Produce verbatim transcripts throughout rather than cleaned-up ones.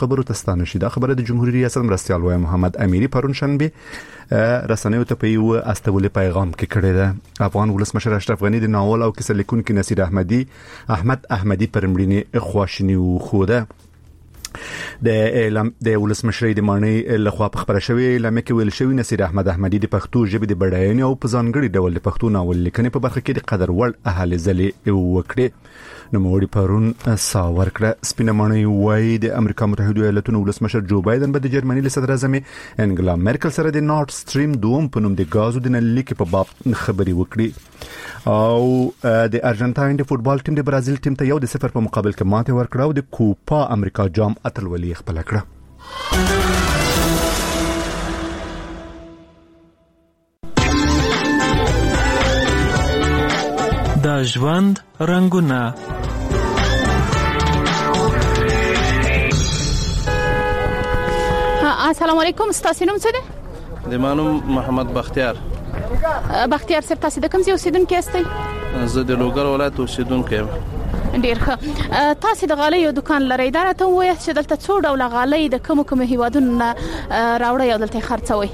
قبرو ته ستانه شي. دا خبره د جمهوریت ریاست مرستیال وای محمد امیری پرون شنبه رسنیو ته په یو استولې پیغام کې کړی ده. افغان ولسمشر اشرف غنی د ناول او کیسه لیکونکي نصیر احمدی احمد احمدی پر مړینې خواشینی و خوده. د اعلام د ولسمشر د مانی له خوا په خبره شوی اعلان کې ویل شوی نصیر احمد احمدی د پښتو ژبې د بډاینې او په ځانګړي ډول د پښتو ناول لیکنې په برخه کې د قدر وړ اهل ځلې وکړي. نو موړي پرون ساور کړه. سپینه مانی وای د امریکا متحده ایالاتونو ولسمشر جو بایدن به د جرمني له صدر اعظم انګلا میرکل سره د نورد سټریم دوم په نوم د غازو د نلیک په باب خبري وکړي. او د ارجنټاین د فوتبال ټیم د برازیل ټیم ته یو د صفر په مقابل کې ماته ورکړه او د کوپا امریکا جام اتلولي خپل کړه. د ژوند رنگونه. السلام علیکم. ستاسو نوم څه دی؟ د مانوم محمد بختیار. بختیار صاحب تاسو د کوم ځای اوسیدونکي یاستئ؟ زه د لوګر ولایت اوسیدونکی یم. ډیر ښه. تاسو د غالۍ یو دکان لرئ. دا راته ووایئ چې دلته څو ډوله غالۍ د کوم کوم هیوادونو نه راوړئ او دلته خرڅوئ؟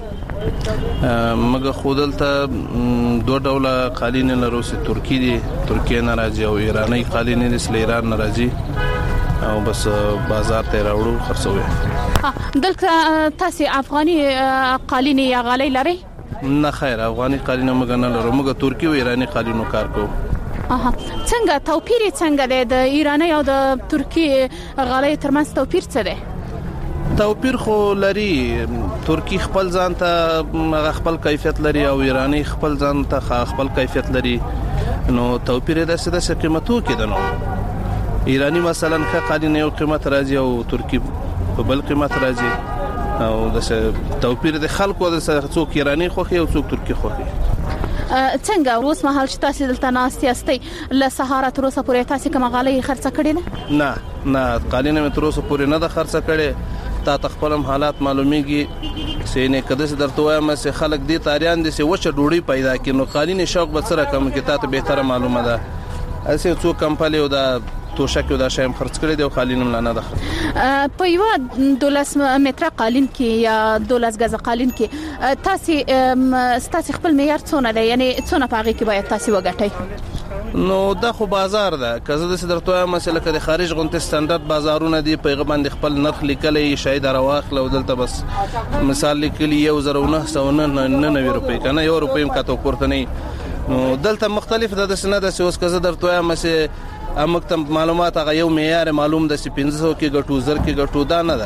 مګه خودلته دوه ډوله قالین لرو چې ترکی دي، ترکیه نه راځي، او ایرانی قالین دي چې ایران نه راځي، او بس بازار ته راوړو خرڅوي. دلته تاسو افغاني قالین یا غالۍ لرئ؟ نه خیر، افغاني قالین مګه نه لرو، مګه ترکی او ایرانی قالینو کار کوو. اها څنګه توپیر څنګه دی د ایرانی او د ترکی غالۍ ترمنځ توپیر څه دی؟ توپیر خو لري. ترکی خپل ځان ته خپل کیفیت لري او ایرانی خپل ځان ته خپل کیفیت لري. نو توپیر د څه د قیمتو کې ده. نو ایرانی مثلا ښه قالین یو قیمت راځي او ترکی په بل قیمت راځي، او د توپیر د خلکو د څوک ایرانی خوخي او څوک ترکی خوخي. څنګه اوس مهال چې تاسو دلته ناست یاستئ له سهار تر اوسه پورې تاسو کوم غالۍ خرڅه کړې ده؟ نه نه، قالین مې تر اوسه پورې نه ده خرڅه کړې. تا تخپلم حالات معلومیږي سینې کده چې درته وایم چې خلک دې تاریان دي چې وچه ډوډۍ پیدا کړي، نو قالین شوق به سره کم کې تا ته به معلومه ده. اسه څو کمپالي او دا توشک او دا شایم خرڅ کړي دی او قالین نه ده. په یو دولس متر قالین کې یا دولس غزه قالین کې تاسو تاسو خپل معیار څونه دی؟ یعنی څونه پاغي کې باید تاسو وګټئ؟ نو دا خو بازار ده. کزه د درته مسله کې د خارج غونټه سټانډرډ بازارونه دي، پیغه باندې خپل نرخ لیکلې شاید راواخل او دلته بس مثال لیکلی یو زره نه سو نه نه روپۍ کنه یو روپۍ هم کاته پورته نه. نو دلته مختلف د سنه د اوس کزه درته مسه امکتم معلومات هغه یو معیار معلوم د پنځه سوه کې ګټو زر کې ګټو دا نه ده.